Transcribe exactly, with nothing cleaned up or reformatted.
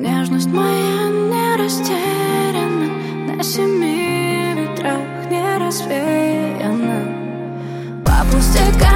Нежность моя не растеряна, на семи ветрах не развеяна. По пустякам